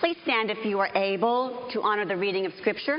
Please stand if you are able to honor the reading of Scripture.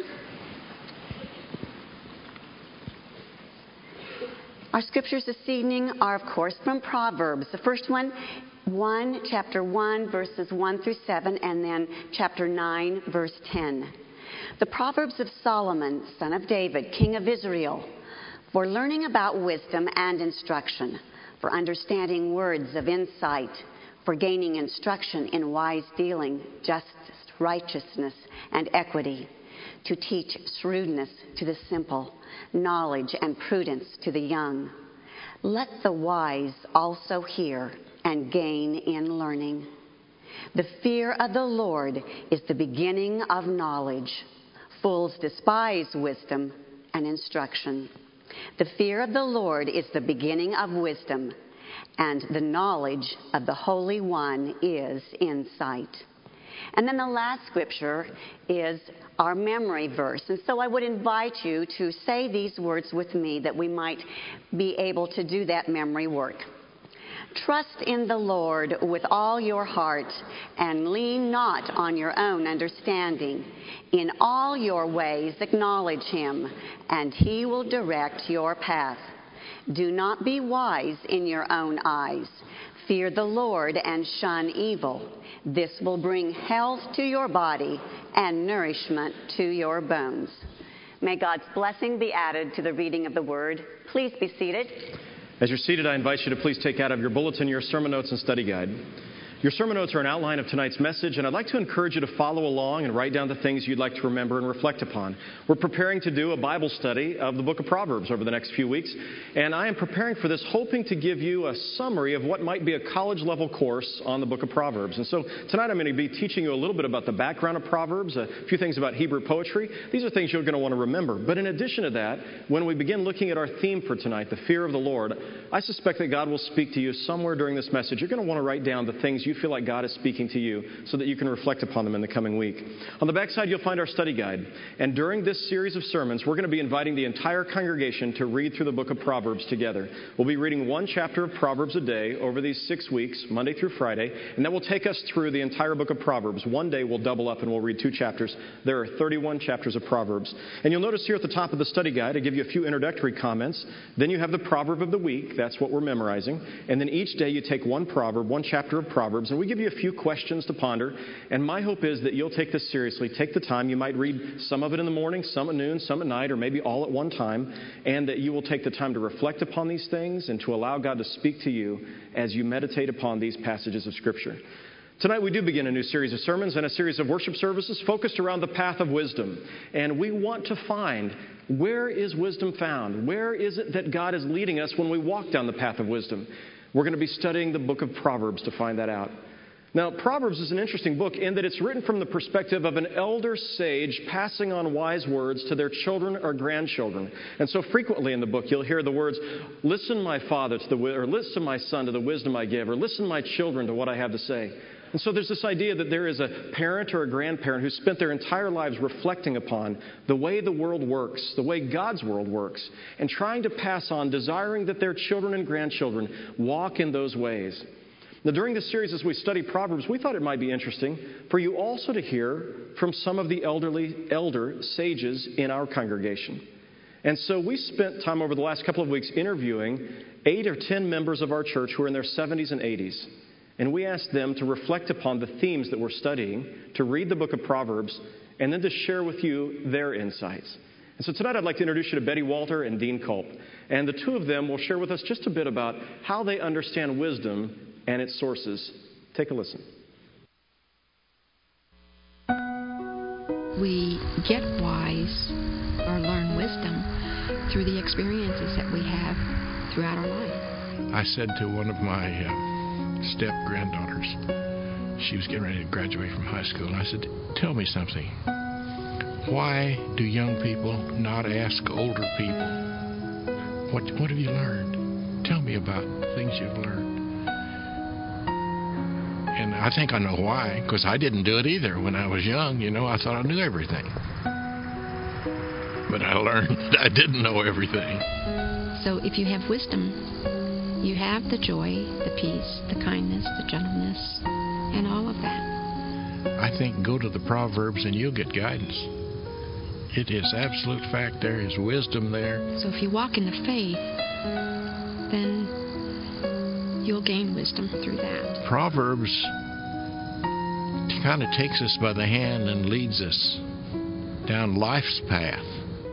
Our scriptures this evening are, of course, from Proverbs. The first one, chapter 1, verses 1 through 7, and then chapter 9, verse 10. The Proverbs of Solomon, son of David, king of Israel, for learning about wisdom and instruction, for understanding words of insight, for gaining instruction in wise dealing, justice, righteousness, and equity, to teach shrewdness to the simple, knowledge and prudence to the young. Let the wise also hear and gain in learning. The fear of the Lord is the beginning of knowledge. Fools despise wisdom and instruction. The fear of the Lord is the beginning of wisdom, and the knowledge of the Holy One is insight. And then the last scripture is our memory verse. And so I would invite you to say these words with me that we might be able to do that memory work. Trust in the Lord with all your heart and lean not on your own understanding. In all your ways acknowledge him, and he will direct your path. Do not be wise in your own eyes. Fear the Lord and shun evil. This will bring health to your body and nourishment to your bones. May God's blessing be added to the reading of the word. Please be seated. As you're seated, I invite you to please take out of your bulletin your sermon notes and study guide. Your sermon notes are an outline of tonight's message, and I'd like to encourage you to follow along and write down the things you'd like to remember and reflect upon. We're preparing to do a Bible study of the book of Proverbs over the next few weeks, and I am preparing for this hoping to give you a summary of what might be a college-level course on the book of Proverbs. And so tonight I'm going to be teaching you a little bit about the background of Proverbs, a few things about Hebrew poetry. These are things you're going to want to remember. But in addition to that, when we begin looking at our theme for tonight, the fear of the Lord, I suspect that God will speak to you somewhere during this message. You're going to want to write down the things you feel like God is speaking to you so that you can reflect upon them in the coming week. On the backside, you'll find our study guide. And during this series of sermons, we're going to be inviting the entire congregation to read through the book of Proverbs together. We'll be reading one chapter of Proverbs a day over these 6 weeks, Monday through Friday, and that will take us through the entire book of Proverbs. One day we'll double up and we'll read 2 chapters. There are 31 chapters of Proverbs. And you'll notice here at the top of the study guide, I give you a few introductory comments. Then you have the proverb of the week. That's what we're memorizing. And then each day you take one proverb, one chapter of Proverbs, and we give you a few questions to ponder. And my hope is that you'll take this seriously. Take the time. You might read some of it in the morning, some at noon, some at night, or maybe all at one time. And that you will take the time to reflect upon these things and to allow God to speak to you as you meditate upon these passages of Scripture. Tonight we do begin a new series of sermons and a series of worship services focused around the path of wisdom. And we want to find, where is wisdom found? Where is it that God is leading us when we walk down the path of wisdom? We're going to be studying the book of Proverbs to find that out. Now, Proverbs is an interesting book in that it's written from the perspective of an elder sage passing on wise words to their children or grandchildren. And so frequently in the book, you'll hear the words, listen, my father, or listen, my son, to the wisdom I give, or listen, my children, to what I have to say. And so there's this idea that there is a parent or a grandparent who spent their entire lives reflecting upon the way the world works, the way God's world works, and trying to pass on, desiring that their children and grandchildren walk in those ways. Now, during this series, as we study Proverbs, we thought it might be interesting for you also to hear from some of the elder sages in our congregation. And so we spent time over the last couple of weeks interviewing 8 or 10 members of our church who are in their 70s and 80s. And we asked them to reflect upon the themes that we're studying, to read the book of Proverbs, and then to share with you their insights. And so tonight I'd like to introduce you to Betty Walter and Dean Culp. And the two of them will share with us just a bit about how they understand wisdom and its sources. Take a listen. We get wise or learn wisdom through the experiences that we have throughout our life. I said to one of my step-granddaughters, she was getting ready to graduate from high school, and I said, tell me something. Why do young people not ask older people, what have you learned? Tell me about things you've learned. And I think I know why, because I didn't do it either when I was young. You know, I thought I knew everything. But I learned that I didn't know everything. So if you have wisdom, you have the joy, the peace, the kindness, the gentleness, and all of that. I think go to the Proverbs and you'll get guidance. It is absolute fact. There is wisdom there. So if you walk in the faith, then you'll gain wisdom through that. Proverbs kind of takes us by the hand and leads us down life's path.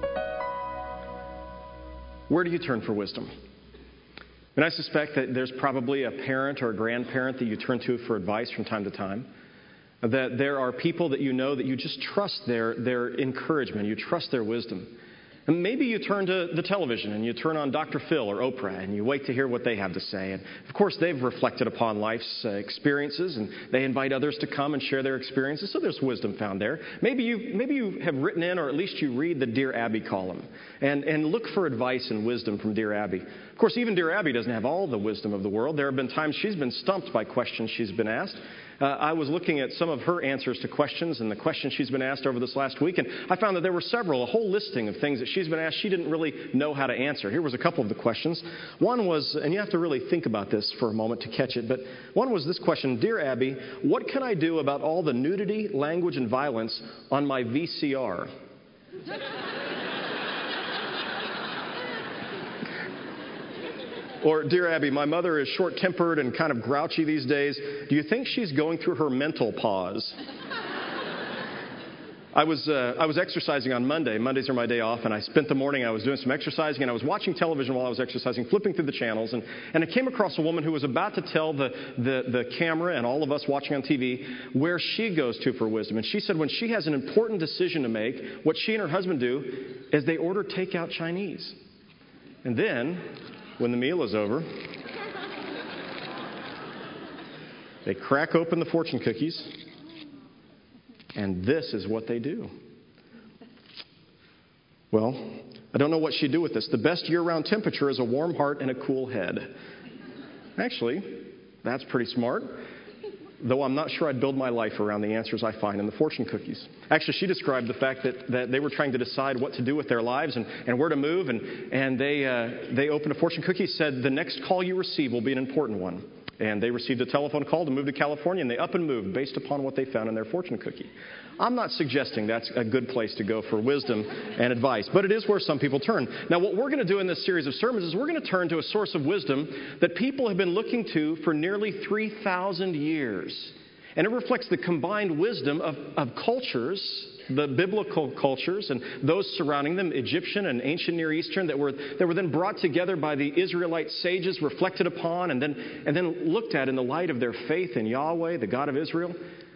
Where do you turn for wisdom? And I suspect that there's probably a parent or a grandparent that you turn to for advice from time to time. That there are people that you know that you just trust their encouragement. You trust their wisdom. And maybe you turn to the television and you turn on Dr. Phil or Oprah and you wait to hear what they have to say. And of course, they've reflected upon life's experiences and they invite others to come and share their experiences. So there's wisdom found there. Maybe you have written in, or at least you read the Dear Abby column and look for advice and wisdom from Dear Abby. Of course, even Dear Abby doesn't have all the wisdom of the world. There have been times she's been stumped by questions she's been asked. I was looking at some of her answers to questions and the questions she's been asked over this last week, and I found that there were a whole listing of things that she's been asked she didn't really know how to answer. Here was a couple of the questions. One was, and you have to really think about this for a moment to catch it, but one was this question: Dear Abby, what can I do about all the nudity, language, and violence on my VCR? Or, Dear Abby, my mother is short-tempered and kind of grouchy these days. Do you think she's going through her mental pause? I was exercising on Monday. Mondays are my day off, and I spent the morning, I was doing some exercising, and I was watching television while I was exercising, flipping through the channels, and I came across a woman who was about to tell the camera and all of us watching on TV where she goes to for wisdom. And she said when she has an important decision to make, what she and her husband do is they order takeout Chinese. And then, when the meal is over, they crack open the fortune cookies, and this is what they do. Well, I don't know what she'd do with this. The best year-round temperature is a warm heart and a cool head. Actually, that's pretty smart, though I'm not sure I'd build my life around the answers I find in the fortune cookies. Actually, she described the fact that they were trying to decide what to do with their lives and where to move, and they opened a fortune cookie, said the next call you receive will be an important one. And they received a telephone call to move to California, and they up and moved based upon what they found in their fortune cookie. I'm not suggesting that's a good place to go for wisdom and advice, but it is where some people turn. Now, what we're going to do in this series of sermons is we're going to turn to a source of wisdom that people have been looking to for nearly 3,000 years. And it reflects the combined wisdom of cultures, the biblical cultures and those surrounding them, Egyptian and ancient Near Eastern, that were then brought together by the Israelite sages, reflected upon, and then looked at in the light of their faith in Yahweh, the God of Israel.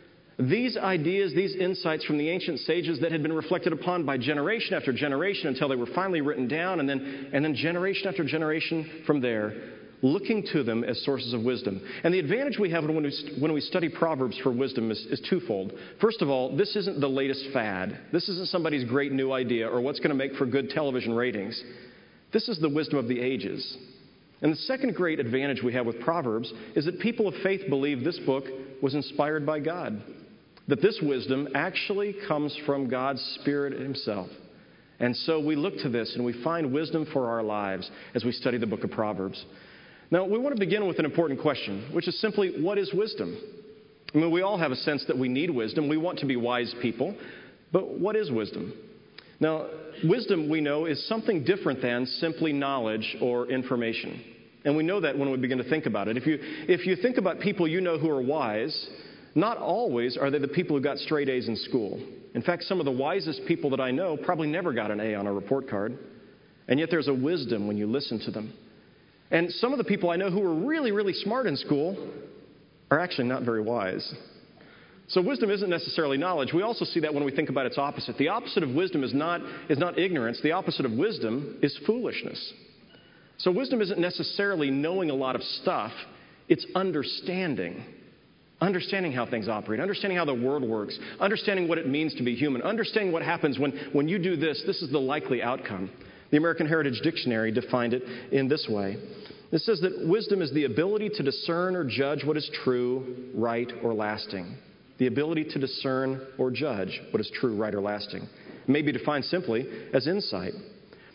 These ideas, these insights from the ancient sages that had been reflected upon by generation after generation until they were finally written down, and then generation after generation from there, looking to them as sources of wisdom. And the advantage we have when we study Proverbs for wisdom is twofold. First of all, this isn't the latest fad. This isn't somebody's great new idea or what's going to make for good television ratings. This is the wisdom of the ages. And the second great advantage we have with Proverbs is that people of faith believe this book was inspired by God. That this wisdom actually comes from God's Spirit Himself. And so we look to this and we find wisdom for our lives as we study the book of Proverbs. Now, we want to begin with an important question, which is simply, what is wisdom? I mean, we all have a sense that we need wisdom. We want to be wise people. But what is wisdom? Now, wisdom, we know, is something different than simply knowledge or information. And we know that when we begin to think about it. If you think about people you know who are wise, not always are they the people who got straight A's in school. In fact, some of the wisest people that I know probably never got an A on a report card. And yet there's a wisdom when you listen to them. And some of the people I know who were really, really smart in school are actually not very wise. So wisdom isn't necessarily knowledge. We also see that when we think about its opposite. The opposite of wisdom is not ignorance. The opposite of wisdom is foolishness. So wisdom isn't necessarily knowing a lot of stuff. It's understanding. Understanding how things operate. Understanding how the world works. Understanding what it means to be human. Understanding what happens when you do this. This is the likely outcome. The American Heritage Dictionary defined it in this way. It says that wisdom is the ability to discern or judge what is true, right, or lasting. The ability to discern or judge what is true, right, or lasting. It may be defined simply as insight.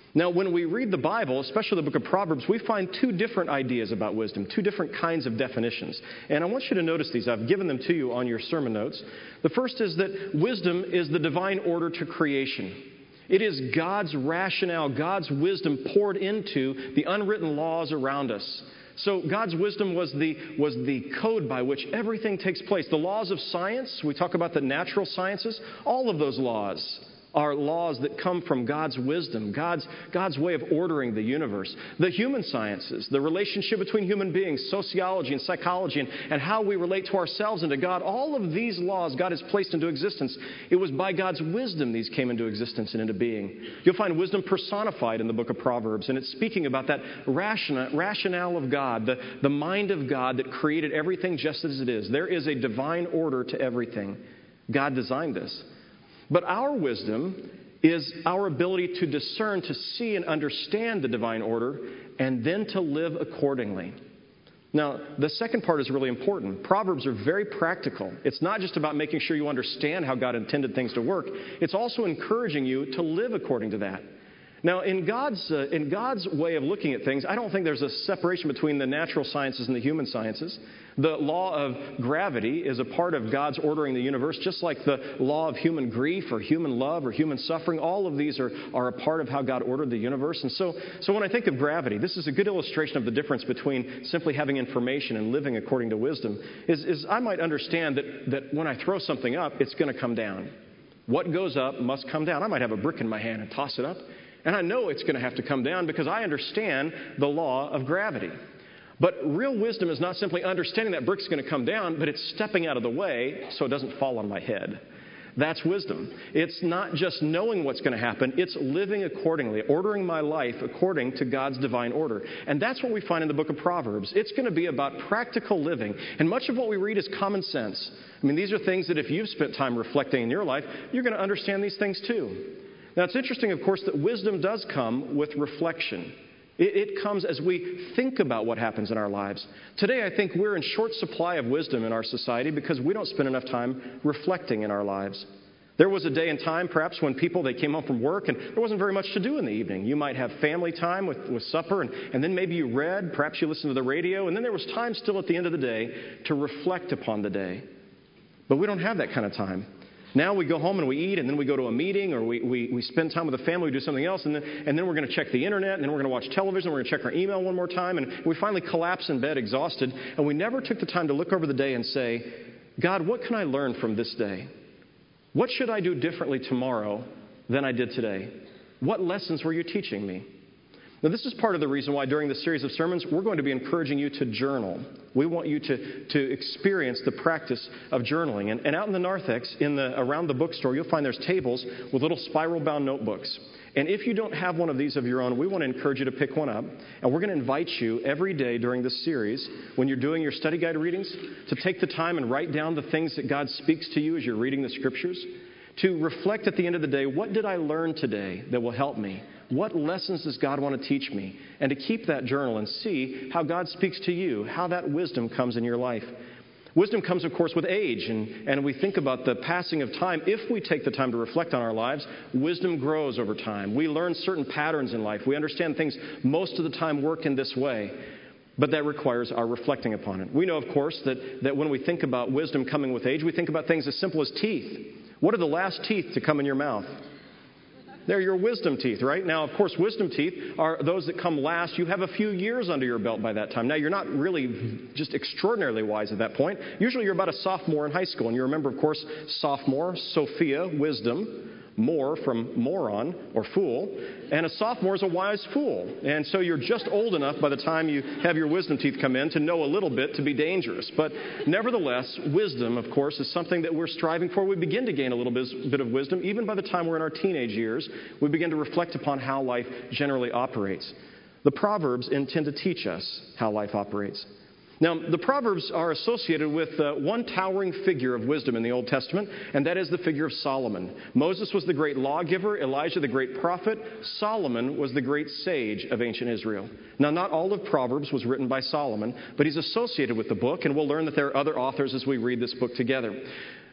Now, when we read the Bible, especially the book of Proverbs, we find two different ideas about wisdom, two different kinds of definitions. And I want you to notice these. I've given them to you on your sermon notes. The first is that wisdom is the divine order to creation. It is God's rationale, God's wisdom poured into the unwritten laws around us. So God's wisdom was the code by which everything takes place. The laws of science, we talk about the natural sciences, all of those laws are laws that come from God's wisdom, God's way of ordering the universe. The human sciences, the relationship between human beings, sociology and psychology, and how we relate to ourselves and to God, all of these laws God has placed into existence. It was by God's wisdom these came into existence and into being. You'll find wisdom personified in the book of Proverbs, and it's speaking about that rationale of God, the mind of God that created everything just as it is. There is a divine order to everything. God designed this. But our wisdom is our ability to discern, to see and understand the divine order, and then to live accordingly. Now, the second part is really important. Proverbs are very practical. It's not just about making sure you understand how God intended things to work. It's also encouraging you to live according to that. Now, in God's way of looking at things, I don't think there's a separation between the natural sciences and the human sciences. The law of gravity is a part of God's ordering the universe, just like the law of human grief or human love or human suffering. All of these are a part of how God ordered the universe. And so when I think of gravity, this is a good illustration of the difference between simply having information and living according to wisdom, is I might understand that when I throw something up, it's going to come down. What goes up must come down. I might have a brick in my hand and toss it up, and I know it's going to have to come down because I understand the law of gravity. But real wisdom is not simply understanding that brick's going to come down, but it's stepping out of the way so it doesn't fall on my head. That's wisdom. It's not just knowing what's going to happen. It's living accordingly, ordering my life according to God's divine order. And that's what we find in the book of Proverbs. It's going to be about practical living. And much of what we read is common sense. I mean, these are things that if you've spent time reflecting in your life, you're going to understand these things too. Now, it's interesting, of course, that wisdom does come with reflection. It comes as we think about what happens in our lives. Today, I think we're in short supply of wisdom in our society because we don't spend enough time reflecting in our lives. There was a day and time, perhaps, when they came home from work and there wasn't very much to do in the evening. You might have family time with supper, and then maybe you read, perhaps you listened to the radio, and then there was time still at the end of the day to reflect upon the day. But we don't have that kind of time. Now we go home and we eat, and then we go to a meeting, or we spend time with the family, we do something else, and then we're going to check the internet, and then we're going to watch television, we're going to check our email one more time, and we finally collapse in bed exhausted, and we never took the time to look over the day and say, God, what can I learn from this day? What should I do differently tomorrow than I did today? What lessons were you teaching me? Now, this is part of the reason why during this series of sermons, we're going to be encouraging you to journal. We want you to experience the practice of journaling. And out in the narthex, around the bookstore, you'll find there's tables with little spiral-bound notebooks. And if you don't have one of these of your own, we want to encourage you to pick one up. And we're going to invite you every day during this series, when you're doing your study guide readings, to take the time and write down the things that God speaks to you as you're reading the Scriptures. To reflect at the end of the day, what did I learn today that will help me? What lessons does God want to teach me? And to keep that journal and see how God speaks to you, how that wisdom comes in your life. Wisdom comes, of course, with age. And we think about the passing of time. If we take the time to reflect on our lives, wisdom grows over time. We learn certain patterns in life. We understand things most of the time work in this way. But that requires our reflecting upon it. We know, of course, that when we think about wisdom coming with age, we think about things as simple as teeth. What are the last teeth to come in your mouth? They're your wisdom teeth, right? Now, of course, wisdom teeth are those that come last. You have a few years under your belt by that time. Now, you're not really just extraordinarily wise at that point. Usually you're about a sophomore in high school. And you remember, of course, sophomore, Sophia, wisdom. More from moron or fool. And a sophomore is a wise fool. And so you're just old enough by the time you have your wisdom teeth come in to know a little bit to be dangerous. But nevertheless, wisdom, of course, is something that we're striving for. We begin to gain a little bit of wisdom. Even by the time we're in our teenage years, we begin to reflect upon how life generally operates. The Proverbs intend to teach us how life operates. Now, the Proverbs are associated with one towering figure of wisdom in the Old Testament, and that is the figure of Solomon. Moses was the great lawgiver, Elijah the great prophet, Solomon was the great sage of ancient Israel. Now, not all of Proverbs was written by Solomon, but he's associated with the book, and we'll learn that there are other authors as we read this book together.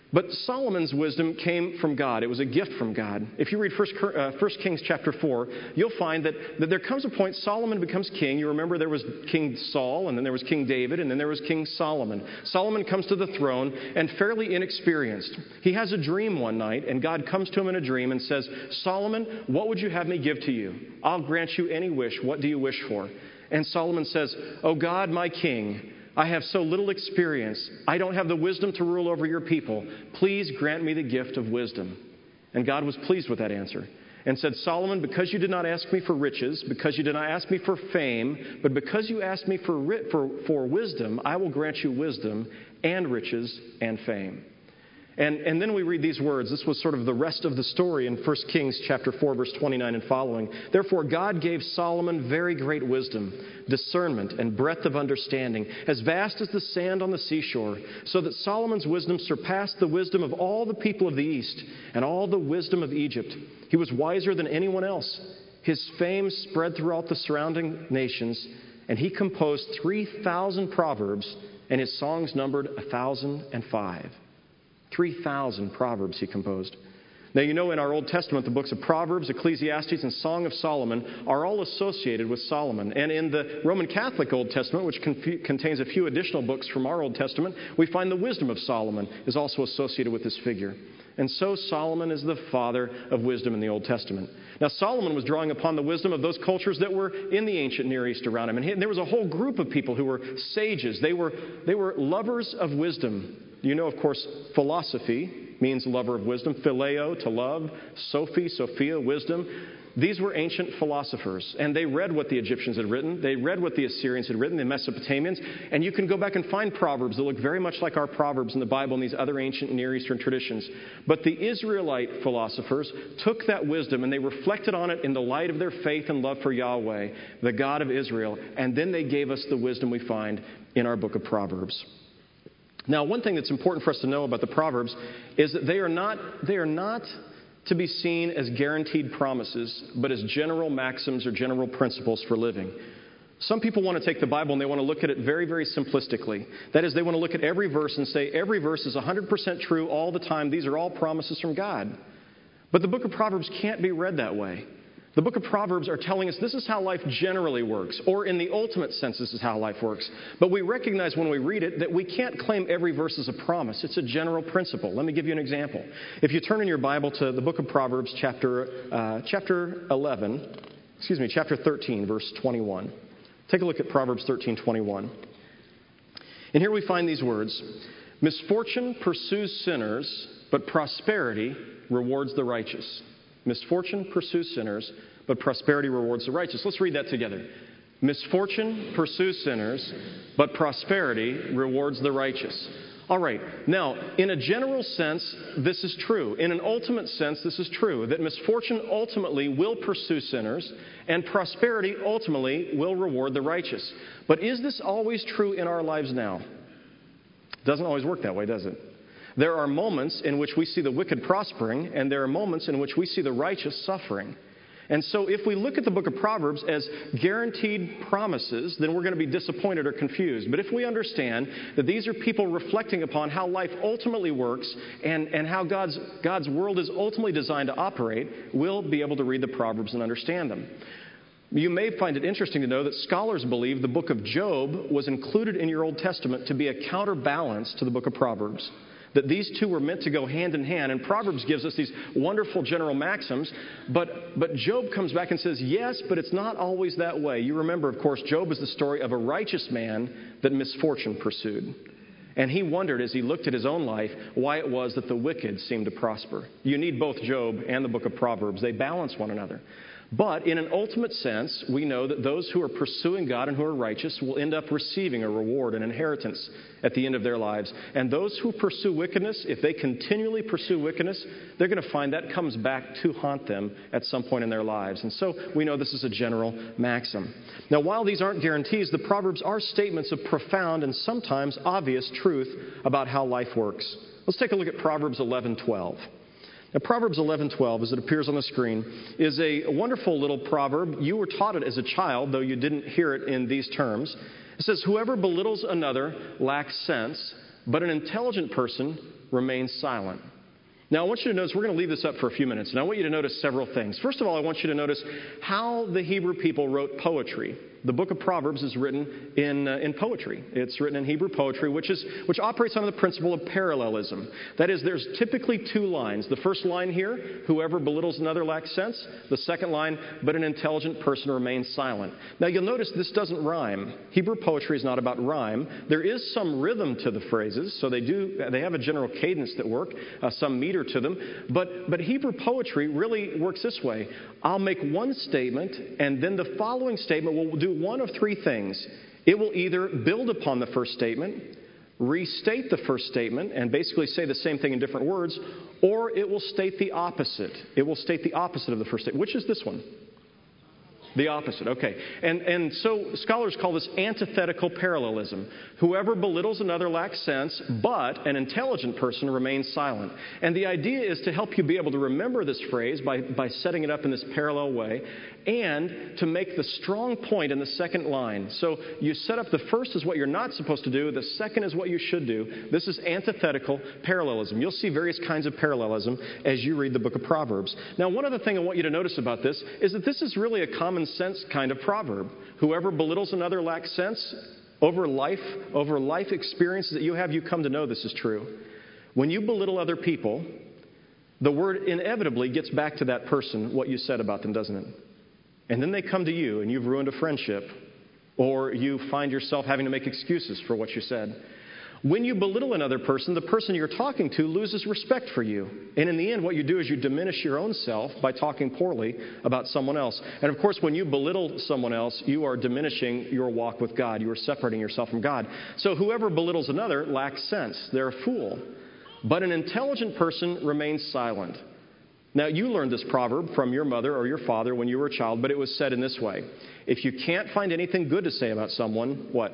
But Solomon's wisdom came from God. It was a gift from God. If you read 1 Kings chapter 4, you'll find that there comes a point Solomon becomes king. You remember there was King Saul, and then there was King David, and then there was King Solomon. Solomon comes to the throne, and fairly inexperienced. He has a dream one night, and God comes to him in a dream and says, Solomon, what would you have me give to you? I'll grant you any wish. What do you wish for? And Solomon says, Oh God, my king, I have so little experience. I don't have the wisdom to rule over your people. Please grant me the gift of wisdom. And God was pleased with that answer and said, Solomon, because you did not ask me for riches, because you did not ask me for fame, but because you asked me for wisdom, I will grant you wisdom and riches and fame. And then we read these words. This was sort of the rest of the story in 1 Kings chapter 4, verse 29 and following. Therefore, God gave Solomon very great wisdom, discernment, and breadth of understanding, as vast as the sand on the seashore, so that Solomon's wisdom surpassed the wisdom of all the people of the East and all the wisdom of Egypt. He was wiser than anyone else. His fame spread throughout the surrounding nations, and he composed 3,000 proverbs, and his songs numbered 1,005. 3,000 proverbs he composed. Now, you know in our Old Testament, the books of Proverbs, Ecclesiastes, and Song of Solomon are all associated with Solomon. And in the Roman Catholic Old Testament, which contains a few additional books from our Old Testament, we find the wisdom of Solomon is also associated with this figure. And so Solomon is the father of wisdom in the Old Testament. Now, Solomon was drawing upon the wisdom of those cultures that were in the ancient Near East around him. And there was a whole group of people who were sages. They were lovers of wisdom. You know, of course, philosophy means lover of wisdom. Phileo, to love. Sophie, Sophia, wisdom. These were ancient philosophers, and they read what the Egyptians had written. They read what the Assyrians had written, the Mesopotamians. And you can go back and find proverbs that look very much like our proverbs in the Bible and these other ancient Near Eastern traditions. But the Israelite philosophers took that wisdom and they reflected on it in the light of their faith and love for Yahweh, the God of Israel. And then they gave us the wisdom we find in our book of Proverbs. Now, one thing that's important for us to know about the Proverbs is that they are not to be seen as guaranteed promises, but as general maxims or general principles for living. Some people want to take the Bible and they want to look at it very, very simplistically. That is, they want to look at every verse and say, every verse is 100% true all the time. These are all promises from God. But the book of Proverbs can't be read that way. The book of Proverbs are telling us this is how life generally works, or in the ultimate sense, this is how life works. But we recognize when we read it that we can't claim every verse as a promise. It's a general principle. Let me give you an example. If you turn in your Bible to the book of Proverbs, chapter 13, verse 21. Take a look at Proverbs 13:21. And here we find these words: Misfortune pursues sinners, but prosperity rewards the righteous. Misfortune pursues sinners, but prosperity rewards the righteous. Let's read that together. Misfortune pursues sinners, but prosperity rewards the righteous. All right. Now, in a general sense, this is true. In an ultimate sense, this is true, that misfortune ultimately will pursue sinners, and prosperity ultimately will reward the righteous. But is this always true in our lives now? It doesn't always work that way, does it? There are moments in which we see the wicked prospering, and there are moments in which we see the righteous suffering. And so if we look at the book of Proverbs as guaranteed promises, then we're going to be disappointed or confused. But if we understand that these are people reflecting upon how life ultimately works and how God's world is ultimately designed to operate, we'll be able to read the Proverbs and understand them. You may find it interesting to know that scholars believe the book of Job was included in your Old Testament to be a counterbalance to the book of Proverbs. That these two were meant to go hand in hand. And Proverbs gives us these wonderful general maxims. But Job comes back and says, yes, but it's not always that way. You remember, of course, Job is the story of a righteous man that misfortune pursued. And he wondered as he looked at his own life why it was that the wicked seemed to prosper. You need both Job and the book of Proverbs. They balance one another. But in an ultimate sense, we know that those who are pursuing God and who are righteous will end up receiving a reward, an inheritance at the end of their lives. And those who pursue wickedness, if they continually pursue wickedness, they're going to find that comes back to haunt them at some point in their lives. And so we know this is a general maxim. Now, while these aren't guarantees, the Proverbs are statements of profound and sometimes obvious truth about how life works. Let's take a look at Proverbs 11:12. Now, Proverbs 11:12, as it appears on the screen, is a wonderful little proverb. You were taught it as a child, though you didn't hear it in these terms. It says, whoever belittles another lacks sense, but an intelligent person remains silent. Now, I want you to notice, we're going to leave this up for a few minutes, and I want you to notice several things. First of all, I want you to notice how the Hebrew people wrote poetry. The book of Proverbs is written in poetry. It's written in Hebrew poetry, which operates on the principle of parallelism. That is, there's typically two lines. The first line here, whoever belittles another lacks sense. The second line, but an intelligent person remains silent. Now, you'll notice this doesn't rhyme. Hebrew poetry is not about rhyme. There is some rhythm to the phrases, so they have a general cadence that work, some meter to them. But Hebrew poetry really works this way. I'll make one statement, and then the following statement will do one of three things. It will either build upon the first statement, restate the first statement, and basically say the same thing in different words, or it will state the opposite. It will state the opposite of the first statement. Which is this one? The opposite, okay. And so scholars call this antithetical parallelism. Whoever belittles another lacks sense, but an intelligent person remains silent. And the idea is to help you be able to remember this phrase by setting it up in this parallel way, and to make the strong point in the second line. So you set up the first is what you're not supposed to do, the second is what you should do. This is antithetical parallelism. You'll see various kinds of parallelism as you read the book of Proverbs. Now, one other thing I want you to notice about this is that this is really a common sense kind of proverb. Whoever belittles another lacks sense. Over life experiences that you have, you come to know this is true. When you belittle other people, the word inevitably gets back to that person what you said about them, doesn't it? And then they come to you and you've ruined a friendship, or you find yourself having to make excuses for what you said. When you belittle another person, the person you're talking to loses respect for you. And in the end, what you do is you diminish your own self by talking poorly about someone else. And of course, when you belittle someone else, you are diminishing your walk with God. You are separating yourself from God. So whoever belittles another lacks sense. They're a fool. But an intelligent person remains silent. Now, you learned this proverb from your mother or your father when you were a child, but it was said in this way. If you can't find anything good to say about someone, what?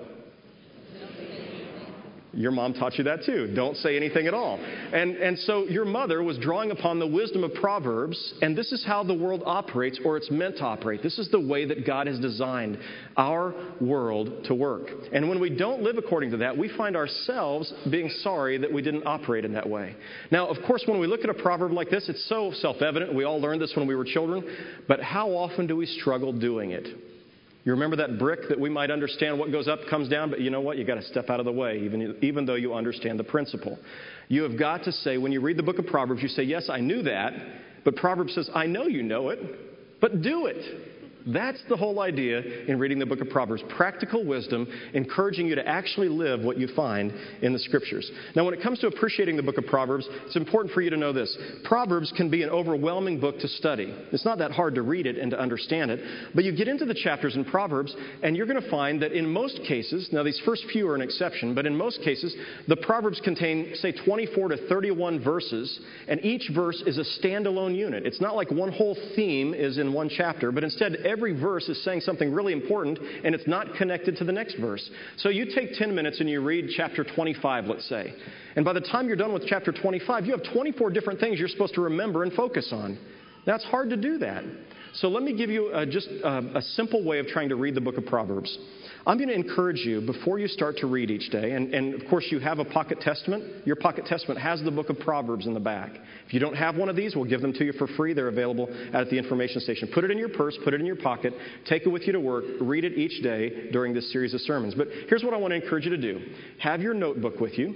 Your mom taught you that too. Don't say anything at all. And so your mother was drawing upon the wisdom of Proverbs, and this is how the world operates, or it's meant to operate. This is the way that God has designed our world to work. And when we don't live according to that, we find ourselves being sorry that we didn't operate in that way. Now, of course, when we look at a proverb like this, it's so self-evident. We all learned this when we were children. But how often do we struggle doing it? You remember that brick that we might understand what goes up comes down, but you know what? You've got to step out of the way, even though you understand the principle. You have got to say, when you read the book of Proverbs, you say, yes, I knew that, but Proverbs says, I know you know it, but do it. That's the whole idea in reading the book of Proverbs. Practical wisdom, encouraging you to actually live what you find in the Scriptures. Now, when it comes to appreciating the book of Proverbs, it's important for you to know this. Proverbs can be an overwhelming book to study. It's not that hard to read it and to understand it, but you get into the chapters in Proverbs, and you're going to find that in most cases, now these first few are an exception, but in most cases, the Proverbs contain, say, 24 to 31 verses, and each verse is a standalone unit. It's not like one whole theme is in one chapter, but instead, every verse is saying something really important, and it's not connected to the next verse. So you take 10 minutes and you read chapter 25, let's say. And by the time you're done with chapter 25, you have 24 different things you're supposed to remember and focus on. Now, it's hard to do that. So let me give you just a simple way of trying to read the book of Proverbs. I'm going to encourage you, before you start to read each day, and of course you have a pocket testament. Your pocket testament has the book of Proverbs in the back. If you don't have one of these, we'll give them to you for free. They're available at the information station. Put it in your purse, put it in your pocket, take it with you to work, read it each day during this series of sermons. But here's what I want to encourage you to do. Have your notebook with you.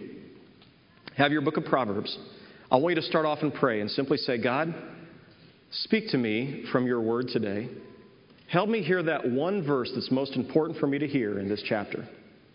Have your book of Proverbs. I want you to start off and pray and simply say, God, speak to me from your word today. Help me hear that one verse that's most important for me to hear in this chapter.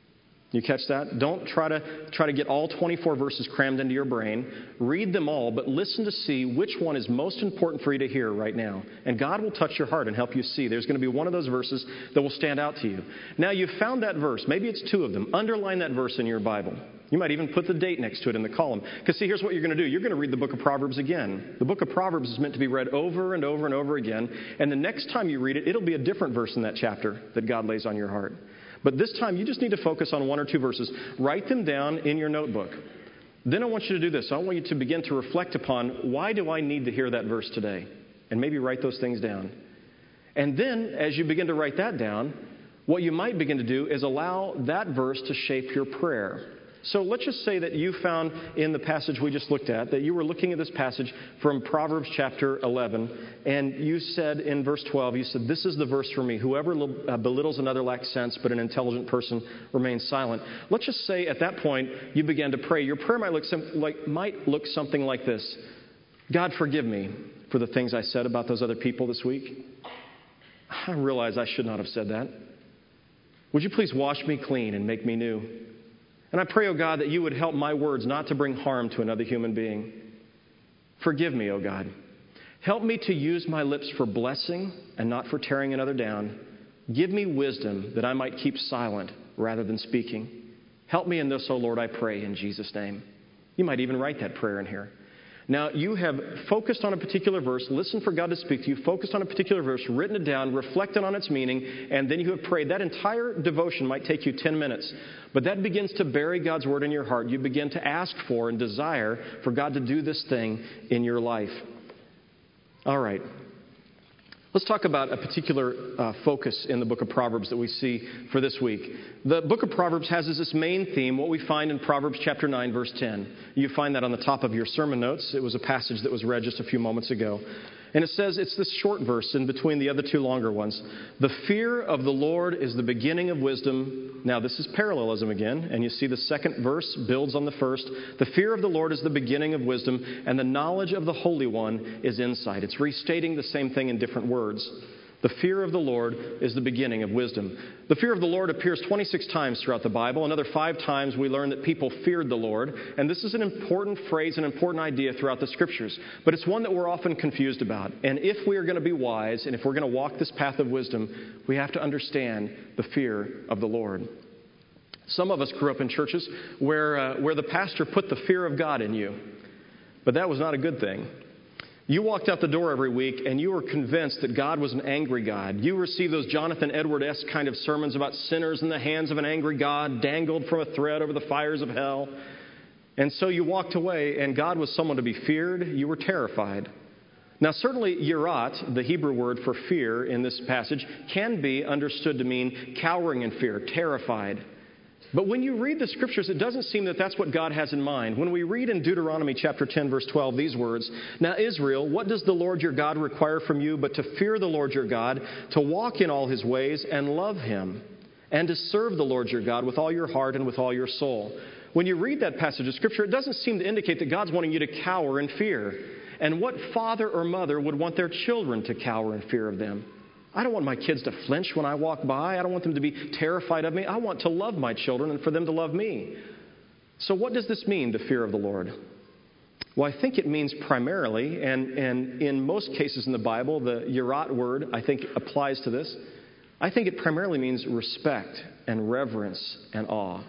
You catch that? Don't try to get all 24 verses crammed into your brain. Read them all, but listen to see which one is most important for you to hear right now. And God will touch your heart and help you see. There's going to be one of those verses that will stand out to you. Now, you've found that verse. Maybe it's two of them. Underline that verse in your Bible. You might even put the date next to it in the column. Because see, here's what you're going to do. You're going to read the book of Proverbs again. The book of Proverbs is meant to be read over and over and over again. And the next time you read it, it'll be a different verse in that chapter that God lays on your heart. But this time, you just need to focus on one or two verses. Write them down in your notebook. Then I want you to do this. I want you to begin to reflect upon, why do I need to hear that verse today? And maybe write those things down. And then, as you begin to write that down, what you might begin to do is allow that verse to shape your prayer. So let's just say that you found in the passage we just looked at, that you were looking at this passage from Proverbs chapter 11, and you said in verse 12, you said, "This is the verse for me. Whoever belittles another lacks sense, but an intelligent person remains silent." Let's just say at that point you began to pray. Your prayer might look something like this. God, forgive me for the things I said about those other people this week. I realize I should not have said that. Would you please wash me clean and make me new? And I pray, oh God, that you would help my words not to bring harm to another human being. Forgive me, oh God. Help me to use my lips for blessing and not for tearing another down. Give me wisdom that I might keep silent rather than speaking. Help me in this, oh Lord, I pray in Jesus' name. You might even write that prayer in here. Now, you have focused on a particular verse, listened for God to speak to you, focused on a particular verse, written it down, reflected on its meaning, and then you have prayed. That entire devotion might take you 10 minutes, but that begins to bury God's word in your heart. You begin to ask for and desire for God to do this thing in your life. All right. Let's talk about a particular focus in the book of Proverbs that we see for this week. The book of Proverbs has as its main theme what we find in Proverbs chapter 9, verse 10. You find that on the top of your sermon notes. It was a passage that was read just a few moments ago. And it says, it's this short verse in between the other two longer ones. "The fear of the Lord is the beginning of wisdom." Now, this is parallelism again, and you see the second verse builds on the first. "The fear of the Lord is the beginning of wisdom, and the knowledge of the Holy One is insight." It's restating the same thing in different words. The fear of the Lord is the beginning of wisdom. The fear of the Lord appears 26 times throughout the Bible. Another 5 times we learn that people feared the Lord. And this is an important phrase, an important idea throughout the Scriptures. But it's one that we're often confused about. And if we are going to be wise, and if we're going to walk this path of wisdom, we have to understand the fear of the Lord. Some of us grew up in churches where the pastor put the fear of God in you. But that was not a good thing. You walked out the door every week and you were convinced that God was an angry God. You received those Jonathan Edwards-esque kind of sermons about sinners in the hands of an angry God, dangled from a thread over the fires of hell. And so you walked away, and God was someone to be feared. You were terrified. Now, certainly, yirat, the Hebrew word for fear in this passage, can be understood to mean cowering in fear, terrified. But when you read the Scriptures, it doesn't seem that that's what God has in mind. When we read in Deuteronomy chapter 10, verse 12, these words, "Now, Israel, what does the Lord your God require from you but to fear the Lord your God, to walk in all his ways and love him, and to serve the Lord your God with all your heart and with all your soul?" When you read that passage of Scripture, it doesn't seem to indicate that God's wanting you to cower in fear. And what father or mother would want their children to cower in fear of them? I don't want my kids to flinch when I walk by. I don't want them to be terrified of me. I want to love my children and for them to love me. So what does this mean, the fear of the Lord? Well, I think it means primarily, and in most cases in the Bible, the yirat word, I think, applies to this. I think it primarily means respect and reverence and awe.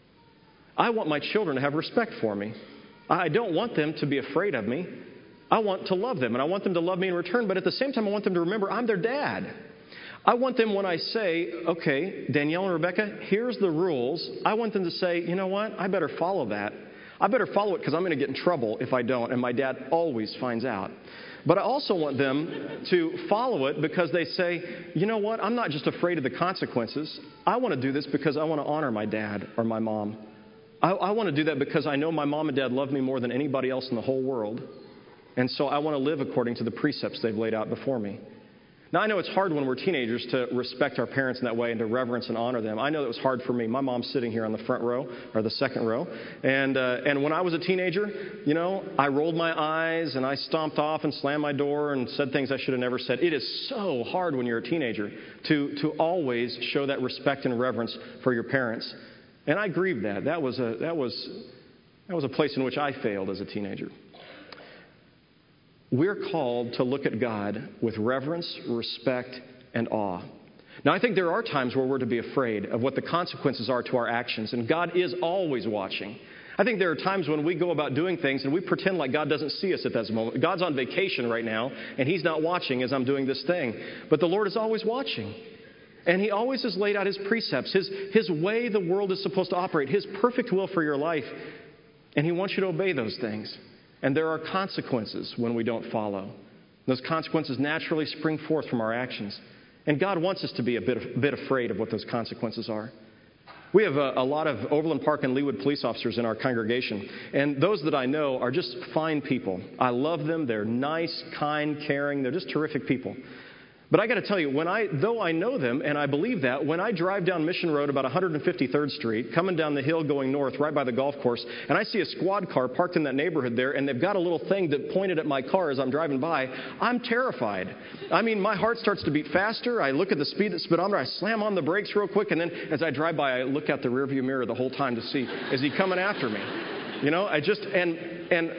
I want my children to have respect for me. I don't want them to be afraid of me. I want to love them, and I want them to love me in return, but at the same time, I want them to remember I'm their dad. I want them, when I say, "Okay, Danielle and Rebecca, here's the rules," I want them to say, "You know what? I better follow that. I better follow it because I'm going to get in trouble if I don't," and my dad always finds out. But I also want them to follow it because they say, "You know what? I'm not just afraid of the consequences. I want to do this because I want to honor my dad or my mom. I want to do that because I know my mom and dad love me more than anybody else in the whole world. And so I want to live according to the precepts they've laid out before me." Now, I know it's hard when we're teenagers to respect our parents in that way and to reverence and honor them. I know that was hard for me. My mom's sitting here on the front row, or the second row. And when I was a teenager, you know, I rolled my eyes and I stomped off and slammed my door and said things I should have never said. It is so hard when you're a teenager to always show that respect and reverence for your parents. And I grieved that. That was a place in which I failed as a teenager. We're called to look at God with reverence, respect, and awe. Now, I think there are times where we're to be afraid of what the consequences are to our actions, and God is always watching. I think there are times when we go about doing things and we pretend like God doesn't see us at that moment. God's on vacation right now, and He's not watching as I'm doing this thing. But the Lord is always watching. And He always has laid out His precepts, His way the world is supposed to operate, His perfect will for your life. And He wants you to obey those things. And there are consequences when we don't follow. Those consequences naturally spring forth from our actions. And God wants us to be a bit afraid of what those consequences are. We have a lot of Overland Park and Leawood police officers in our congregation, and those that I know are just fine people. I love them. They're nice, kind, caring. They're just terrific people. But I got to tell you, though I know them, and I believe that, when I drive down Mission Road about 153rd Street, coming down the hill going north right by the golf course, and I see a squad car parked in that neighborhood there, and they've got a little thing that pointed at my car as I'm driving by, I'm terrified. I mean, my heart starts to beat faster. I look at the speedometer, I slam on the brakes real quick, and then as I drive by, I look out the rearview mirror the whole time to see, is he coming after me? You know, and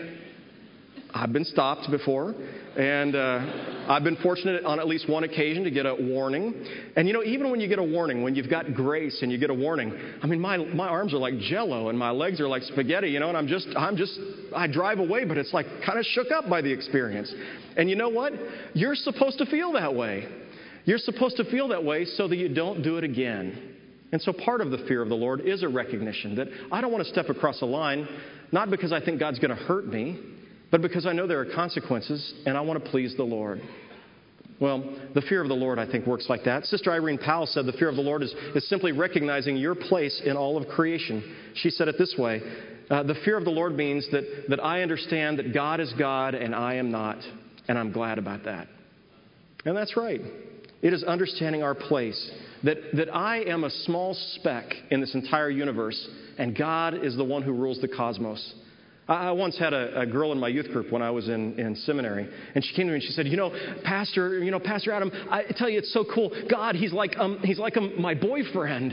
I've been stopped before, and I've been fortunate on at least one occasion to get a warning. And you know, even when you get a warning, when you've got grace and you get a warning, I mean, my arms are like Jell-O and my legs are like spaghetti, you know, and I drive away, but it's like kind of shook up by the experience. And you know what? You're supposed to feel that way. You're supposed to feel that way so that you don't do it again. And so part of the fear of the Lord is a recognition that I don't want to step across a line, not because I think God's going to hurt me, but because I know there are consequences, and I want to please the Lord. Well, the fear of the Lord, I think, works like that. Sister Irene Powell said the fear of the Lord is simply recognizing your place in all of creation. She said it this way, the fear of the Lord means that I understand that God is God and I am not, and I'm glad about that. And that's right. It is understanding our place, that I am a small speck in this entire universe, and God is the one who rules the cosmos. I once had a girl in my youth group when I was in seminary, and she came to me and she said, Pastor Adam, I tell you, it's so cool. God, he's like my boyfriend.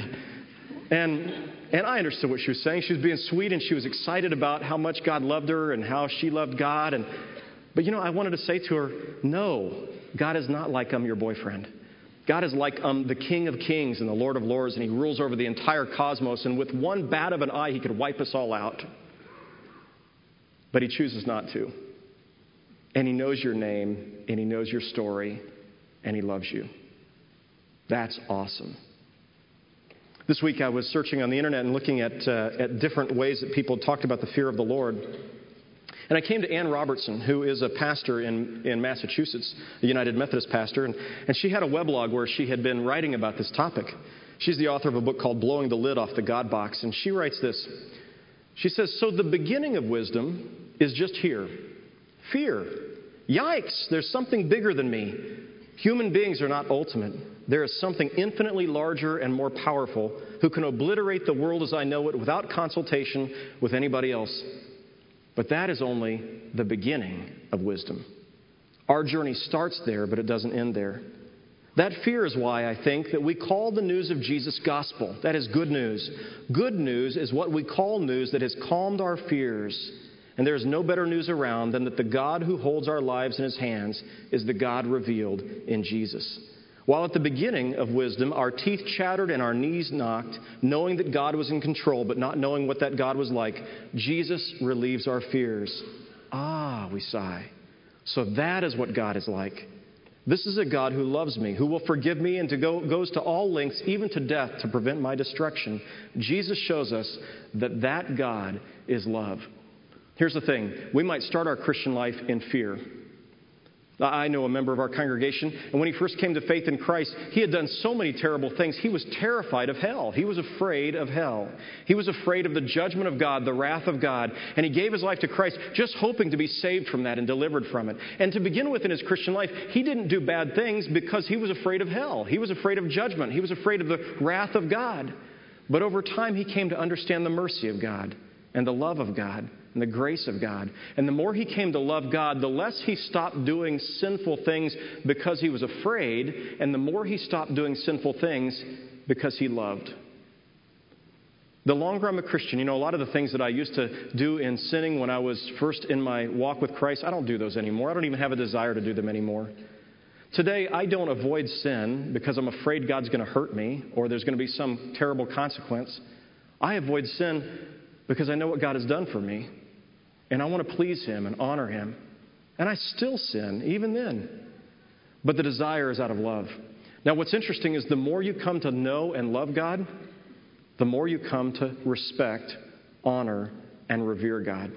And I understood what she was saying. She was being sweet, and she was excited about how much God loved her and how she loved God. But I wanted to say to her, no, God is not like your boyfriend. God is like the King of Kings and the Lord of Lords, and He rules over the entire cosmos. And with one bat of an eye, He could wipe us all out. But He chooses not to. And He knows your name, and He knows your story, and He loves you. That's awesome. This week I was searching on the internet and looking at different ways that people talked about the fear of the Lord. And I came to Ann Robertson, who is a pastor in Massachusetts, a United Methodist pastor, and she had a weblog where she had been writing about this topic. She's the author of a book called Blowing the Lid Off the God Box, and she writes this. She says, so the beginning of wisdom is just here. Fear. Yikes, there's something bigger than me. Human beings are not ultimate. There is something infinitely larger and more powerful who can obliterate the world as I know it without consultation with anybody else. But that is only the beginning of wisdom. Our journey starts there, but it doesn't end there. That fear is why I think that we call the news of Jesus gospel. That is good news. Good news is what we call news that has calmed our fears. And there is no better news around than that the God who holds our lives in His hands is the God revealed in Jesus. While at the beginning of wisdom, our teeth chattered and our knees knocked, knowing that God was in control, but not knowing what that God was like, Jesus relieves our fears. Ah, we sigh. So that is what God is like. This is a God who loves me, who will forgive me and goes to all lengths, even to death, to prevent my destruction. Jesus shows us that God is love. Here's the thing. We might start our Christian life in fear. I know a member of our congregation, and when he first came to faith in Christ, he had done so many terrible things. He was terrified of hell. He was afraid of hell. He was afraid of the judgment of God, the wrath of God, and he gave his life to Christ just hoping to be saved from that and delivered from it. And to begin with in his Christian life, he didn't do bad things because he was afraid of hell. He was afraid of judgment. He was afraid of the wrath of God. But over time, he came to understand the mercy of God and the love of God and the grace of God. And the more he came to love God, the less he stopped doing sinful things because he was afraid, and the more he stopped doing sinful things because he loved. The longer I'm a Christian, a lot of the things that I used to do in sinning when I was first in my walk with Christ, I don't do those anymore. I don't even have a desire to do them anymore. Today, I don't avoid sin because I'm afraid God's going to hurt me or there's going to be some terrible consequence. I avoid sin because I know what God has done for me. And I want to please Him and honor Him. And I still sin, even then. But the desire is out of love. Now, what's interesting is the more you come to know and love God, the more you come to respect, honor, and revere God.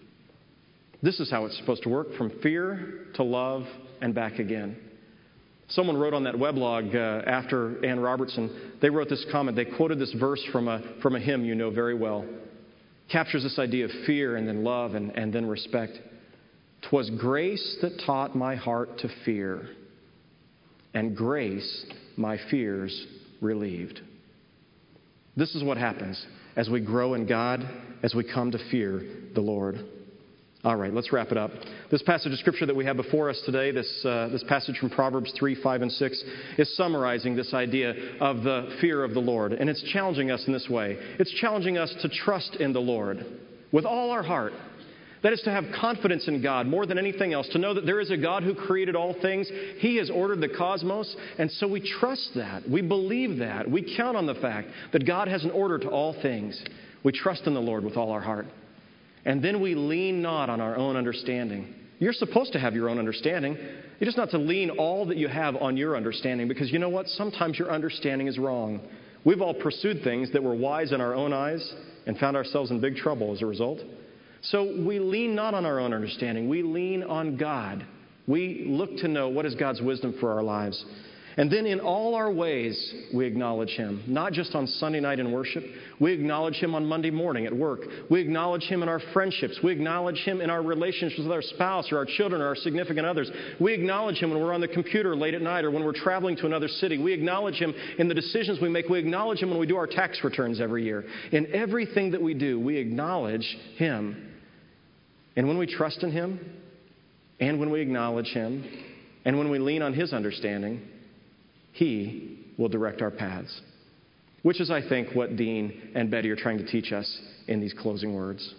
This is how it's supposed to work, from fear to love and back again. Someone wrote on that weblog after Ann Robertson, they wrote this comment. They quoted this verse from a hymn you know very well. Captures this idea of fear and then love and then respect. "'Twas grace that taught my heart to fear, and grace my fears relieved." This is what happens as we grow in God, as we come to fear the Lord. All right, let's wrap it up. This passage of Scripture that we have before us today, this passage from Proverbs 3, 5, and 6, is summarizing this idea of the fear of the Lord. And it's challenging us in this way. It's challenging us to trust in the Lord with all our heart. That is to have confidence in God more than anything else, to know that there is a God who created all things. He has ordered the cosmos, and so we trust that. We believe that. We count on the fact that God has an order to all things. We trust in the Lord with all our heart. And then we lean not on our own understanding. You're supposed to have your own understanding. You're just not to lean all that you have on your understanding, because you know what? Sometimes your understanding is wrong. We've all pursued things that were wise in our own eyes and found ourselves in big trouble as a result. So we lean not on our own understanding. We lean on God. We look to know what is God's wisdom for our lives. And then in all our ways, we acknowledge Him. Not just on Sunday night in worship. We acknowledge Him on Monday morning at work. We acknowledge Him in our friendships. We acknowledge Him in our relationships with our spouse or our children or our significant others. We acknowledge Him when we're on the computer late at night or when we're traveling to another city. We acknowledge Him in the decisions we make. We acknowledge Him when we do our tax returns every year. In everything that we do, we acknowledge Him. And when we trust in Him, and when we acknowledge Him, and when we lean on His understanding, He will direct our paths. Which is, I think, what Dean and Betty are trying to teach us in these closing words.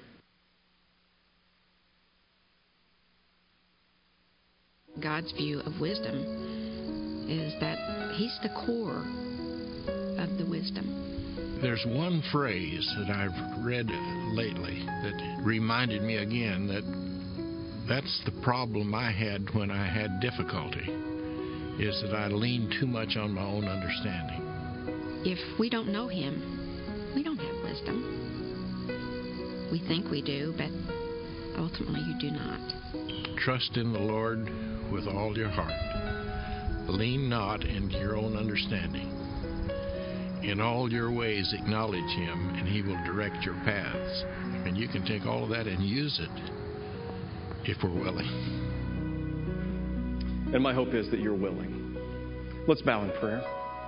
God's view of wisdom is that He's the core of the wisdom. There's one phrase that I've read lately that reminded me again that that's the problem I had when I had difficulty, is that I leaned too much on my own understanding. If we don't know Him, we don't have wisdom. We think we do, but ultimately you do not. Trust in the Lord with all your heart. Lean not into your own understanding. In all your ways acknowledge Him, and He will direct your paths. And you can take all of that and use it if we're willing. And my hope is that you're willing. Let's bow in prayer.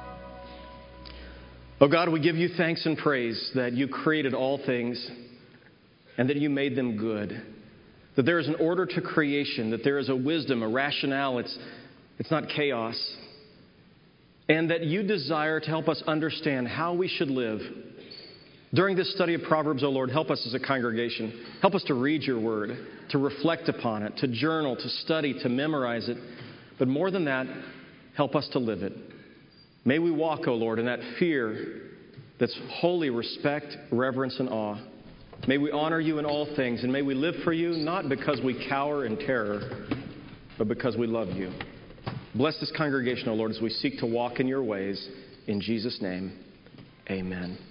Oh God, we give you thanks and praise that you created all things and that you made them good. That there is an order to creation, that there is a wisdom, a rationale. It's not chaos. And that you desire to help us understand how we should live. During this study of Proverbs, O Lord, help us as a congregation. Help us to read your word, to reflect upon it, to journal, to study, to memorize it. But more than that, help us to live it. May we walk, O Lord, in that fear that's holy respect, reverence, and awe. May we honor you in all things, and may we live for you, not because we cower in terror, but because we love you. Bless this congregation, O Lord, as we seek to walk in your ways. In Jesus' name, amen.